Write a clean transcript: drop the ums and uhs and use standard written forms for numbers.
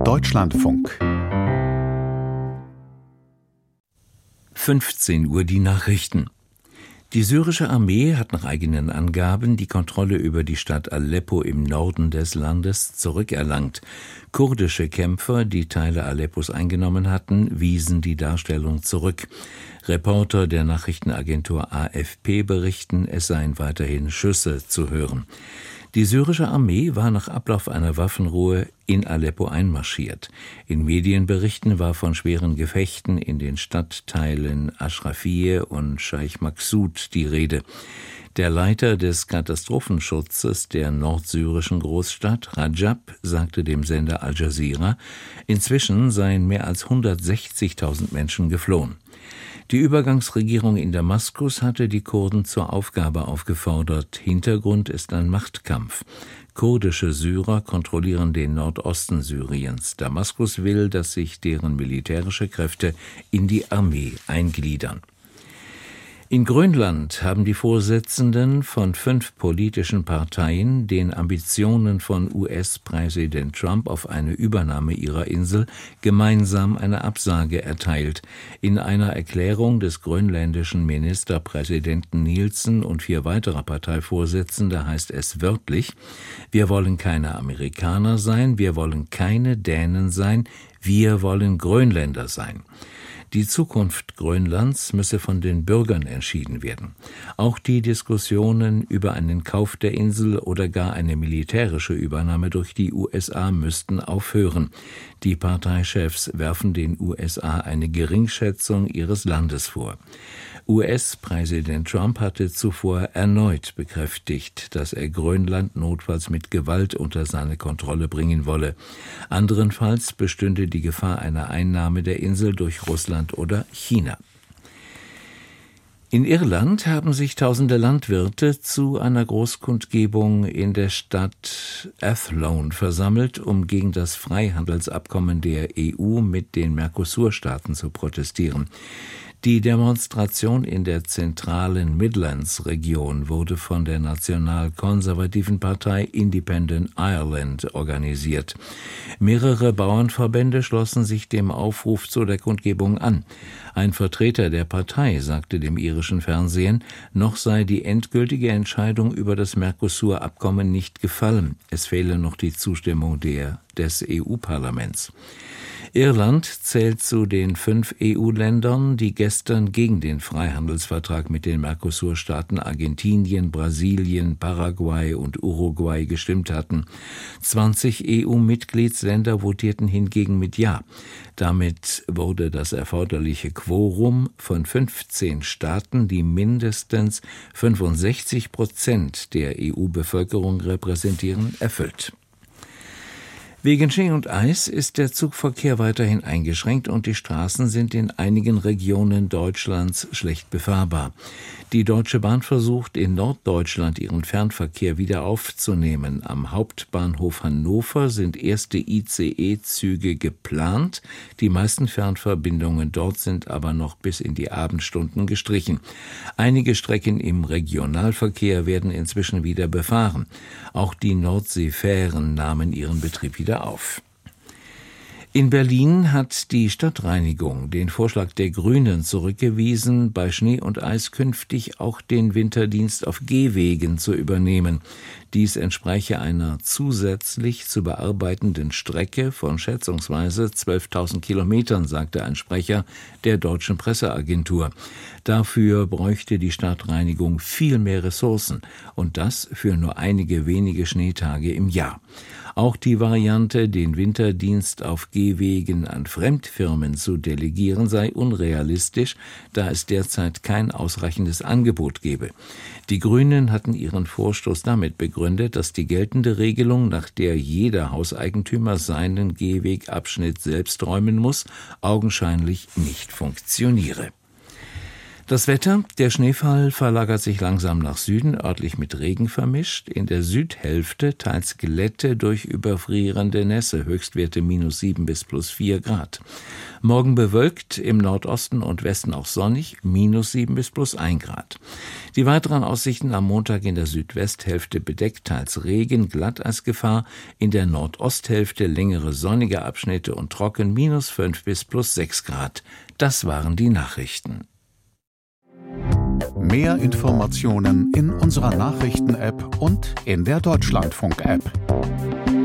Deutschlandfunk. 15 Uhr die Nachrichten. Die syrische Armee hat nach eigenen Angaben die Kontrolle über die Stadt Aleppo im Norden des Landes zurückerlangt. Kurdische Kämpfer, die Teile Aleppos eingenommen hatten, wiesen die Darstellung zurück. Reporter der Nachrichtenagentur AFP berichten, es seien weiterhin Schüsse zu hören. Die syrische Armee war nach Ablauf einer Waffenruhe in Aleppo einmarschiert. In Medienberichten war von schweren Gefechten in den Stadtteilen Aschrafieh und Scheich Maksud die Rede. Der Leiter des Katastrophenschutzes der nordsyrischen Großstadt, Rajab, sagte dem Sender Al Jazeera, inzwischen seien mehr als 160.000 Menschen geflohen. Die Übergangsregierung in Damaskus hatte die Kurden zur Aufgabe aufgefordert. Hintergrund ist ein Machtkampf. Kurdische Syrer kontrollieren den Nordosten Syriens. Damaskus will, dass sich deren militärische Kräfte in die Armee eingliedern. In Grönland haben die Vorsitzenden von 5 politischen Parteien den Ambitionen von US-Präsident Trump auf eine Übernahme ihrer Insel gemeinsam eine Absage erteilt. In einer Erklärung des grönländischen Ministerpräsidenten Nielsen und 4 weiterer Parteivorsitzender heißt es wörtlich: Wir wollen keine Amerikaner sein, wir wollen keine Dänen sein, wir wollen Grönländer sein. Die Zukunft Grönlands müsse von den Bürgern entschieden werden. Auch die Diskussionen über einen Kauf der Insel oder gar eine militärische Übernahme durch die USA müssten aufhören. Die Parteichefs werfen den USA eine Geringschätzung ihres Landes vor. US-Präsident Trump hatte zuvor erneut bekräftigt, dass er Grönland notfalls mit Gewalt unter seine Kontrolle bringen wolle. Anderenfalls bestünde die Gefahr einer Einnahme der Insel durch Russland oder China. In Irland haben sich tausende Landwirte zu einer Großkundgebung in der Stadt Athlone versammelt, um gegen das Freihandelsabkommen der EU mit den Mercosur-Staaten zu protestieren. Die Demonstration in der zentralen Midlands-Region wurde von der national-konservativen Partei Independent Ireland organisiert. Mehrere Bauernverbände schlossen sich dem Aufruf zu der Kundgebung an. Ein Vertreter der Partei sagte dem irischen Fernsehen, noch sei die endgültige Entscheidung über das Mercosur-Abkommen nicht gefallen. Es fehle noch die Zustimmung des EU-Parlaments. Irland zählt zu den 5 EU-Ländern, die gestern gegen den Freihandelsvertrag mit den Mercosur-Staaten Argentinien, Brasilien, Paraguay und Uruguay gestimmt hatten. 20 EU-Mitgliedsländer votierten hingegen mit Ja. Damit wurde das erforderliche Quorum von 15 Staaten, die mindestens 65% der EU-Bevölkerung repräsentieren, erfüllt. Wegen Schnee und Eis ist der Zugverkehr weiterhin eingeschränkt und die Straßen sind in einigen Regionen Deutschlands schlecht befahrbar. Die Deutsche Bahn versucht in Norddeutschland ihren Fernverkehr wieder aufzunehmen. Am Hauptbahnhof Hannover sind erste ICE-Züge geplant. Die meisten Fernverbindungen dort sind aber noch bis in die Abendstunden gestrichen. Einige Strecken im Regionalverkehr werden inzwischen wieder befahren. Auch die Nordseefähren nahmen ihren Betrieb wieder auf. In Berlin hat die Stadtreinigung den Vorschlag der Grünen zurückgewiesen, bei Schnee und Eis künftig auch den Winterdienst auf Gehwegen zu übernehmen. Dies entspräche einer zusätzlich zu bearbeitenden Strecke von schätzungsweise 12.000 Kilometern, sagte ein Sprecher der Deutschen Presseagentur. Dafür bräuchte die Stadtreinigung viel mehr Ressourcen und das für nur einige wenige Schneetage im Jahr. Auch die Variante, den Winterdienst auf Gehwegen an Fremdfirmen zu delegieren, sei unrealistisch, da es derzeit kein ausreichendes Angebot gebe. Die Grünen hatten ihren Vorstoß damit begründet, dass die geltende Regelung, nach der jeder Hauseigentümer seinen Gehwegabschnitt selbst räumen muss, augenscheinlich nicht funktioniere. Das Wetter: Der Schneefall verlagert sich langsam nach Süden, örtlich mit Regen vermischt. In der Südhälfte teils Glätte durch überfrierende Nässe, Höchstwerte -7 bis +4 Grad. Morgen bewölkt, im Nordosten und Westen auch sonnig, -7 bis +1 Grad. Die weiteren Aussichten: am Montag in der Südwesthälfte bedeckt, teils Regen, Glatteisgefahr. In der Nordosthälfte längere sonnige Abschnitte und trocken, -5 bis +6 Grad. Das waren die Nachrichten. Mehr Informationen in unserer Nachrichten-App und in der Deutschlandfunk-App.